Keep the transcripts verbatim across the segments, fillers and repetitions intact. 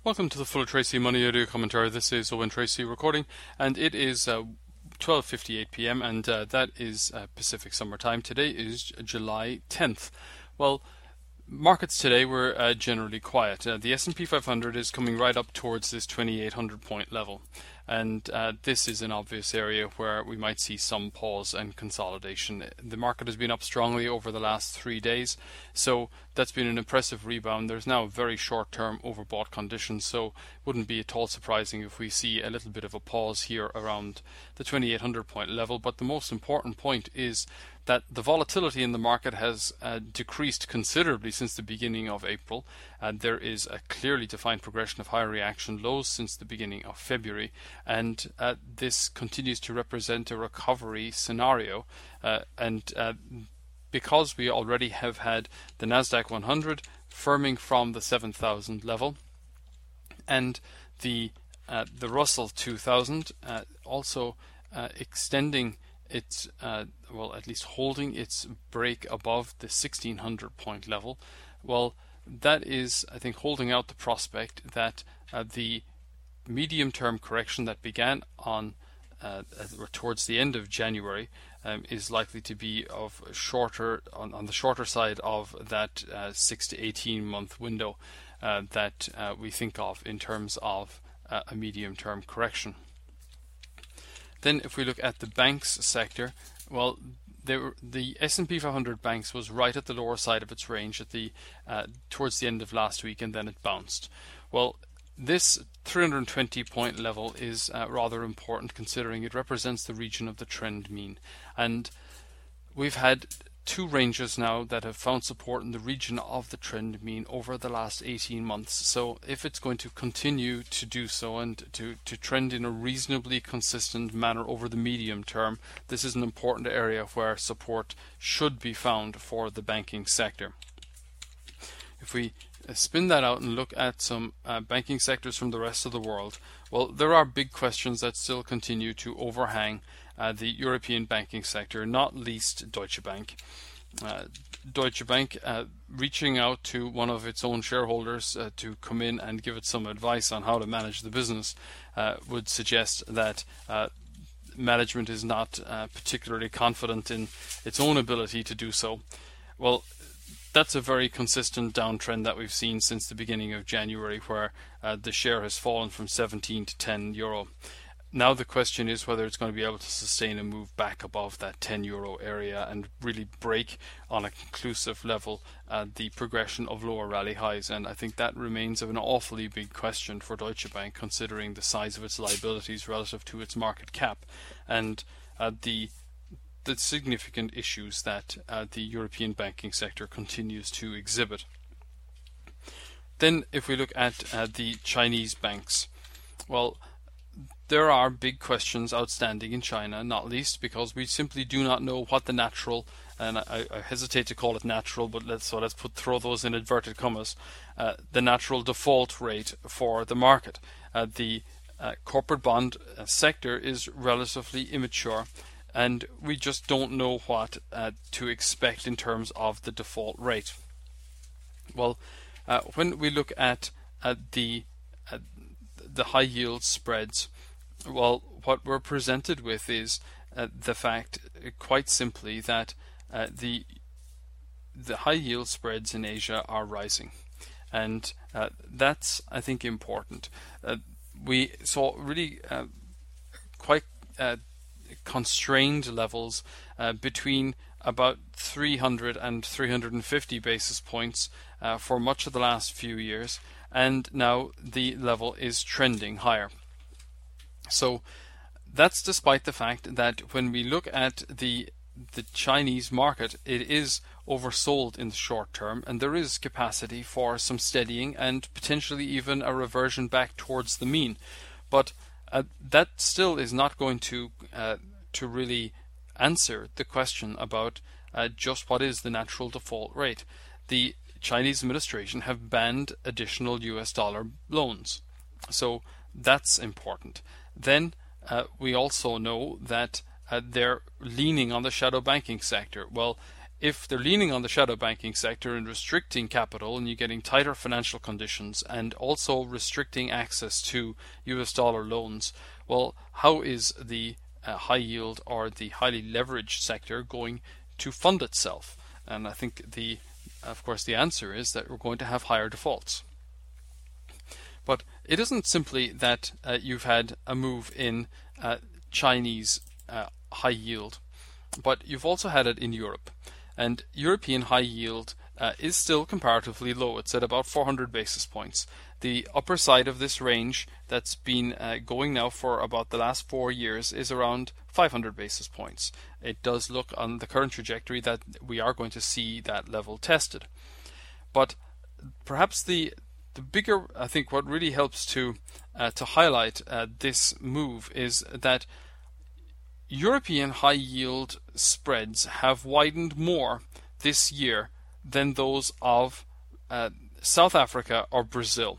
Welcome to the Full Tracy Money Audio Commentary. This is Owen Tracy recording, and it is uh, twelve fifty-eight p m, and uh, that is uh, Pacific Summer Time. Today is July tenth. Well, markets today were uh, generally quiet. Uh, the S and P five hundred is coming right up towards this twenty-eight hundred point level, and uh, this is an obvious area where we might see some pause and consolidation. The market has been up strongly over the last three days, so that's been an impressive rebound. There's now very short-term overbought conditions, so it wouldn't be at all surprising if we see a little bit of a pause here around the twenty-eight hundred point level. But the most important point is that the volatility in the market has uh, decreased considerably since the beginning of April. Uh, there is a clearly defined progression of higher reaction lows since the beginning of February, and uh, this continues to represent a recovery scenario. Uh, and uh, because we already have had the Nasdaq one hundred firming from the seven thousand level, and the uh, the Russell two thousand uh, also uh, extending its uh, well, at least holding its break above the sixteen hundred point level, well, that is, I think, holding out the prospect that uh, the medium-term correction that began on uh, towards the end of January um, is likely to be of shorter on, on the shorter side of that uh, six to eighteen month window uh, that uh, we think of in terms of uh, a medium-term correction. Then if we look at the banks sector, well, there, the S and P five hundred banks was right at the lower side of its range at the uh, towards the end of last week, and then it bounced. Well, this three hundred twenty point level is uh, rather important, considering it represents the region of the trend mean. And we've had two ranges now that have found support in the region of the trend mean over the last eighteen months. So if it's going to continue to do so and to, to trend in a reasonably consistent manner over the medium term, this is an important area where support should be found for the banking sector. If we spin that out and look at some uh, banking sectors from the rest of the world, well, there are big questions that still continue to overhang uh, the European banking sector, not least Deutsche Bank. Uh, Deutsche Bank uh, reaching out to one of its own shareholders uh, to come in and give it some advice on how to manage the business uh, would suggest that uh, management is not uh, particularly confident in its own ability to do so. Well, that's a very consistent downtrend that we've seen since the beginning of January, where uh, the share has fallen from seventeen to ten euro. Now the question is whether it's going to be able to sustain a move back above that ten euro area and really break on a conclusive level uh, the progression of lower rally highs. And I think that remains of an awfully big question for Deutsche Bank, considering the size of its liabilities relative to its market cap and uh, the the significant issues that uh, the European banking sector continues to exhibit. Then if we look at uh, the Chinese banks, well, there are big questions outstanding in China, not least because we simply do not know what the natural, and I, I hesitate to call it natural, but let's so let's put throw those in inverted commas, uh, the natural default rate for the market. Uh, the uh, corporate bond uh, sector is relatively immature, and we just don't know what uh, to expect in terms of the default rate. Well, uh, when we look at uh, the uh, the high yield spreads, well, what we're presented with is uh, the fact, uh, quite simply, that uh, the the high yield spreads in Asia are rising, and uh, that's, I think, important. Uh, we saw really uh, quite uh, constrained levels uh, between about three hundred and three hundred fifty basis points uh, for much of the last few years, and now the level is trending higher. So that's despite the fact that when we look at the the Chinese market, it is oversold in the short term, and there is capacity for some steadying and potentially even a reversion back towards the mean. But uh, that still is not going to uh, to really answer the question about uh, just what is the natural default rate. The Chinese administration have banned additional U S dollar loans, so that's important. Then uh, we also know that uh, they're leaning on the shadow banking sector. Well, if they're leaning on the shadow banking sector and restricting capital, and you're getting tighter financial conditions and also restricting access to U S dollar loans, well, how is the uh, high yield or the highly leveraged sector going to fund itself? And I think the, of course, the answer is that we're going to have higher defaults. But it isn't simply that uh, you've had a move in uh, Chinese uh, high yield, but you've also had it in Europe. And European high yield uh, is still comparatively low. It's at about four hundred basis points. The upper side of this range that's been uh, going now for about the last four years is around five hundred basis points. It does look on the current trajectory that we are going to see that level tested. But perhaps the the bigger, I think, what really helps to uh, to highlight uh, this move is that European high yield spreads have widened more this year than those of uh, South Africa or Brazil.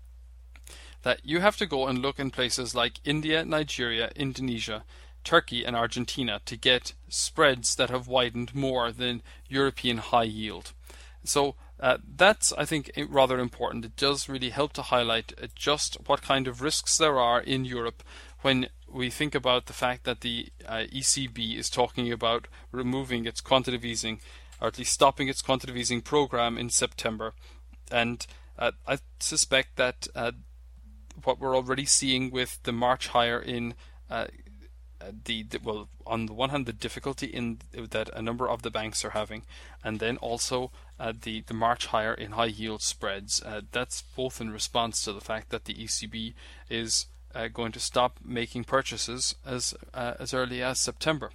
That you have to go and look in places like India, Nigeria, Indonesia, Turkey and Argentina to get spreads that have widened more than European high yield. So uh, that's, I think, rather important. It does really help to highlight uh, just what kind of risks there are in Europe when we think about the fact that the uh, E C B is talking about removing its quantitative easing, or at least stopping its quantitative easing program in September. And uh, I suspect that uh, what we're already seeing with the March higher in uh, the, the well, on the one hand, the difficulty in that a number of the banks are having, and then also uh, the the March higher in high yield spreads. Uh, that's both in response to the fact that the E C B is uh, going to stop making purchases as uh, as early as September.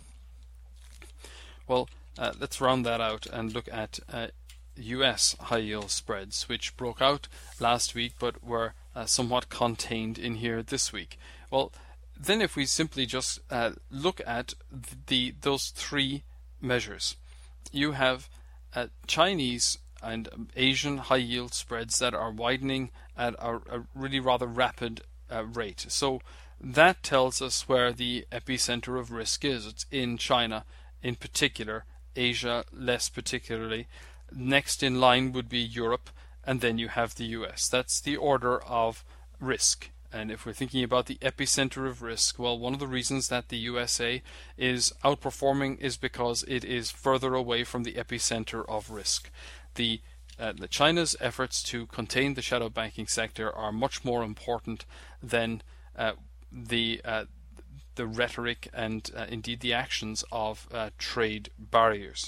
Well, uh, let's round that out and look at uh, U S high yield spreads, which broke out last week but were uh, somewhat contained in here this week. Well, then if we simply just uh, look at the those three measures, you have uh, Chinese and Asian high yield spreads that are widening at a, a really rather rapid uh, rate. So that tells us where the epicenter of risk is. It's in China in particular, Asia less particularly. Next in line would be Europe, and then you have the U S. That's the order of risk. And if we're thinking about the epicenter of risk, well, one of the reasons that the U S A is outperforming is because it is further away from the epicenter of risk. The, uh, the China's efforts to contain the shadow banking sector are much more important than uh, the uh, the rhetoric and uh, indeed the actions of uh, trade barriers.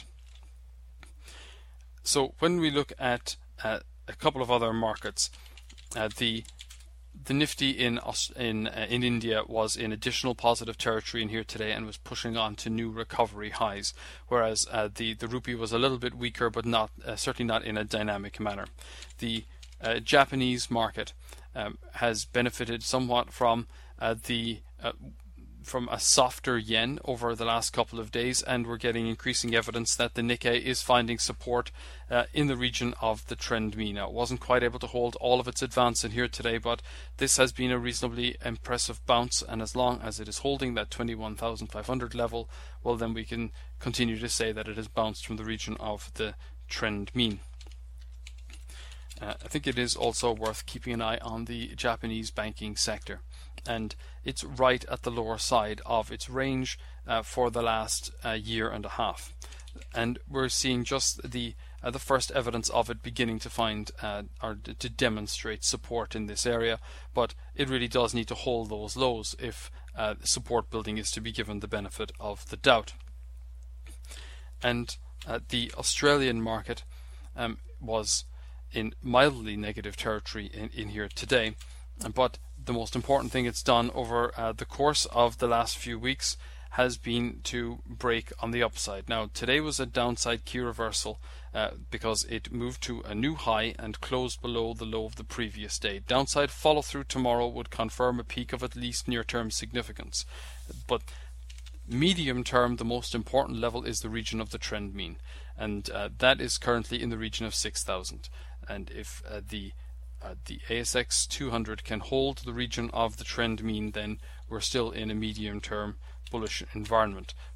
So when we look at uh, a couple of other markets, uh, the The Nifty in in uh, in India was in additional positive territory in here today and was pushing on to new recovery highs, whereas uh, the the rupee was a little bit weaker, but not uh, certainly not in a dynamic manner. The uh, Japanese market um, has benefited somewhat from uh, the uh, from a softer yen over the last couple of days, and we're getting increasing evidence that the Nikkei is finding support uh, in the region of the trend mean. Now, it wasn't quite able to hold all of its advance in here today, but this has been a reasonably impressive bounce, and as long as it is holding that twenty-one thousand five hundred level, well, then we can continue to say that it has bounced from the region of the trend mean. Uh, I think it is also worth keeping an eye on the Japanese banking sector, and it's right at the lower side of its range uh, for the last uh, year and a half, and we're seeing just the uh, the first evidence of it beginning to find uh, or to demonstrate support in this area, but it really does need to hold those lows if uh, support building is to be given the benefit of the doubt. And uh, the Australian market um, was in mildly negative territory in, in here today, but the most important thing it's done over uh, the course of the last few weeks has been to break on the upside. Now, today was a downside key reversal uh, because it moved to a new high and closed below the low of the previous day. Downside follow through tomorrow would confirm a peak of at least near-term significance, but medium term, the most important level is the region of the trend mean, and uh, that is currently in the region of six thousand. And if uh, the uh, the A S X two hundred can hold the region of the trend mean, then we're still in a medium term bullish environment. But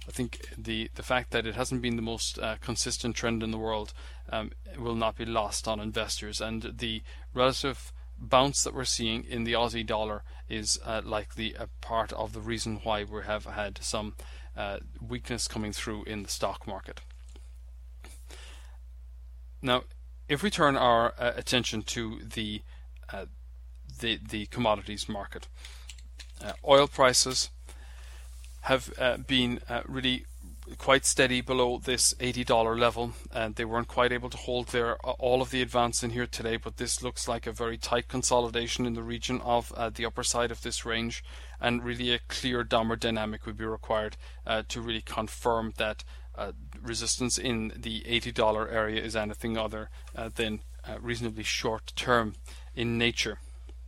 I think the, the fact that it hasn't been the most uh, consistent trend in the world um, will not be lost on investors, and the relative bounce that we're seeing in the Aussie dollar is uh, likely a part of the reason why we have had some uh, weakness coming through in the stock market. Now, if we turn our uh, attention to the, uh, the the commodities market, uh, oil prices have uh, been uh, really quite steady below this eighty dollar level, and they weren't quite able to hold their uh, all of the advance in here today, but this looks like a very tight consolidation in the region of uh, the upper side of this range, and really a clear downward dynamic would be required uh, to really confirm that uh, resistance in the eighty dollar area is anything other uh, than uh, reasonably short term in nature.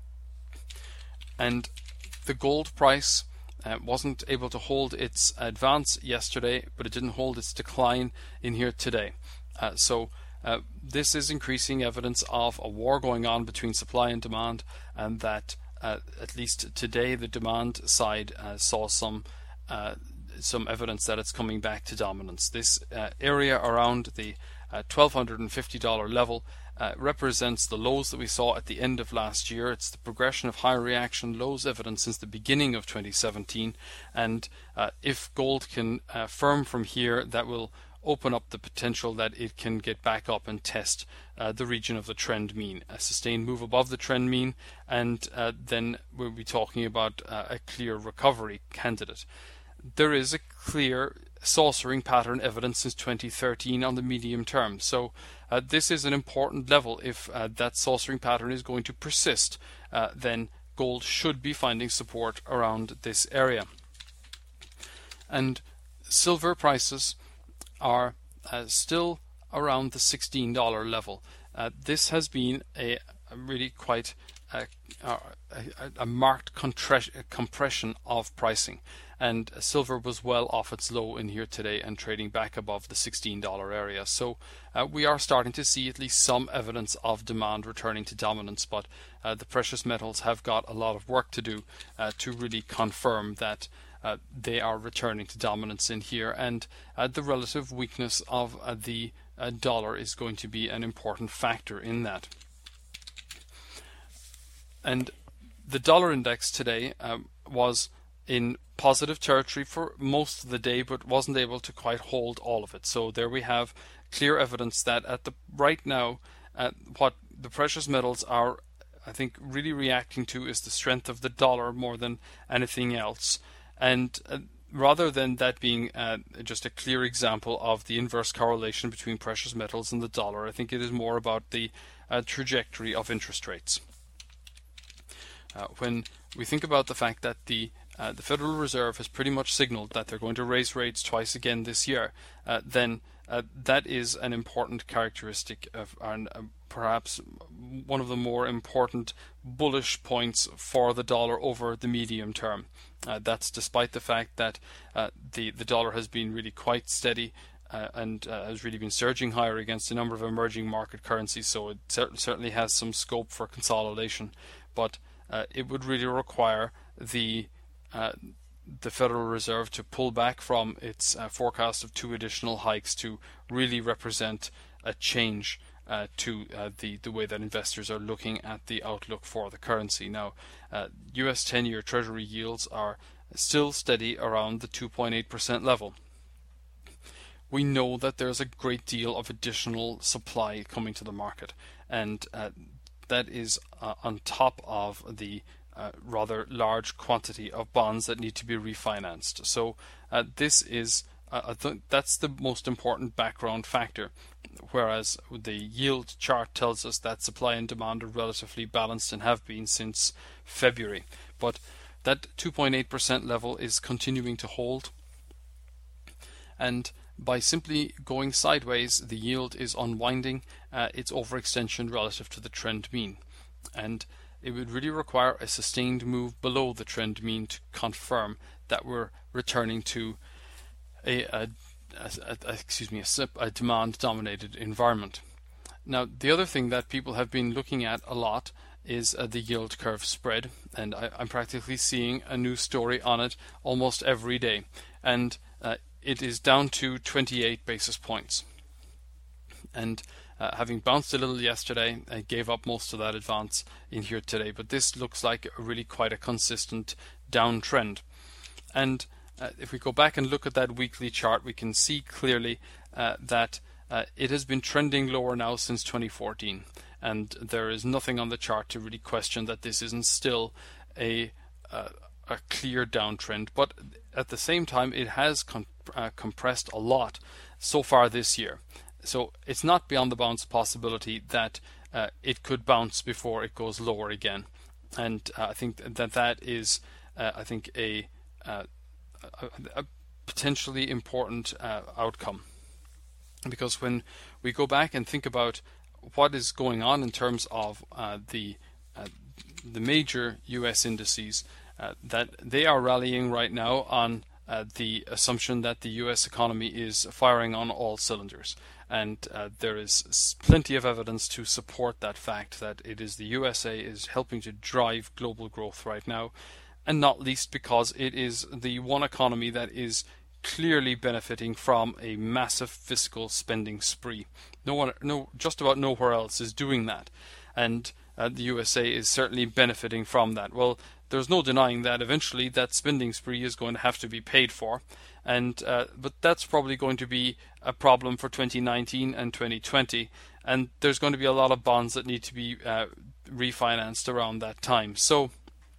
And the gold price Uh, wasn't able to hold its advance yesterday, but it didn't hold its decline in here today. Uh, so uh, this is increasing evidence of a war going on between supply and demand, and that uh, at least today the demand side uh, saw some uh, some evidence that it's coming back to dominance. This uh, area around the uh, twelve fifty dollar level Uh, represents the lows that we saw at the end of last year. It's the progression of high reaction lows evident since the beginning of twenty seventeen, and uh, if gold can uh, firm from here, that will open up the potential that it can get back up and test uh, the region of the trend mean, a sustained move above the trend mean, and uh, then we'll be talking about uh, a clear recovery candidate. There is a clear saucering pattern evidence since twenty thirteen on the medium term. So uh, this is an important level. If uh, that saucering pattern is going to persist, uh, then gold should be finding support around this area. And silver prices are uh, still around the sixteen dollar level. Uh, this has been a, a really quite uh, a, a, a marked compression of pricing, and silver was well off its low in here today and trading back above the sixteen dollar area. So uh, we are starting to see at least some evidence of demand returning to dominance, but uh, the precious metals have got a lot of work to do uh, to really confirm that uh, they are returning to dominance in here, and uh, the relative weakness of uh, the uh, dollar is going to be an important factor in that. And the dollar index today uh, was in positive territory for most of the day, but wasn't able to quite hold all of it. So there we have clear evidence that at the right now, uh, what the precious metals are, I think, really reacting to is the strength of the dollar more than anything else. And uh, rather than that being uh, just a clear example of the inverse correlation between precious metals and the dollar, I think it is more about the uh, trajectory of interest rates. Uh, when we think about the fact that the uh, the Federal Reserve has pretty much signaled that they're going to raise rates twice again this year, uh, then uh, that is an important characteristic of, and uh, perhaps one of the more important bullish points for the dollar over the medium term. Uh, that's despite the fact that uh, the the dollar has been really quite steady uh, and uh, has really been surging higher against a number of emerging market currencies. So it cer- certainly has some scope for consolidation, but Uh, it would really require the uh, the Federal Reserve to pull back from its uh, forecast of two additional hikes to really represent a change uh, to uh, the the way that investors are looking at the outlook for the currency. Now, uh, U S ten-year Treasury yields are still steady around the two point eight percent level. We know that there's a great deal of additional supply coming to the market, and uh, that is uh, on top of the uh, rather large quantity of bonds that need to be refinanced. So uh, this is uh, I think that's the most important background factor, whereas the yield chart tells us that supply and demand are relatively balanced and have been since February. But that two point eight percent level is continuing to hold, and by simply going sideways, the yield is unwinding uh, its overextension relative to the trend mean, and it would really require a sustained move below the trend mean to confirm that we're returning to a, a, a, a excuse me a, a demand-dominated environment. Now, the other thing that people have been looking at a lot is uh, the yield curve spread, and I, I'm practically seeing a new story on it almost every day. And uh, it is down to twenty-eight basis points. And uh, having bounced a little yesterday, I gave up most of that advance in here today. But this looks like really quite a consistent downtrend. And uh, if we go back and look at that weekly chart, we can see clearly uh, that uh, it has been trending lower now since twenty fourteen. And there is nothing on the chart to really question that this isn't still a uh, a clear downtrend. But at the same time, it has com uh, compressed a lot so far this year. So it's not beyond the bounds possibility that uh, it could bounce before it goes lower again. And uh, I think that that is, uh, I think, a, uh, a, a potentially important uh, outcome. Because when we go back and think about what is going on in terms of uh, the uh, the major U S indices, uh, that they are rallying right now on uh, the assumption that the U S economy is firing on all cylinders. And uh, there is plenty of evidence to support that fact, that it is the U S A is helping to drive global growth right now, and not least because it is the one economy that is clearly benefiting from a massive fiscal spending spree. No one, no, just about nowhere else is doing that, and uh, the U S A is certainly benefiting from that. Well, there's no denying that eventually that spending spree is going to have to be paid for, and uh, but that's probably going to be a problem for twenty nineteen and twenty twenty, and there's going to be a lot of bonds that need to be uh, refinanced around that time. So,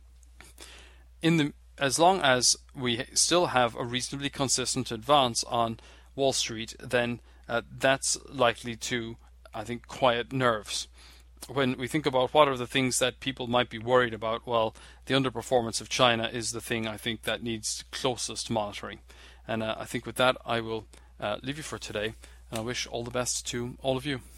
in the as long as we still have a reasonably consistent advance on Wall Street, then uh, that's likely to, I think, quiet nerves. When we think about what are the things that people might be worried about, well, the underperformance of China is the thing I think that needs closest monitoring. And uh, I think with that, I will uh, leave you for today, and I wish all the best to all of you.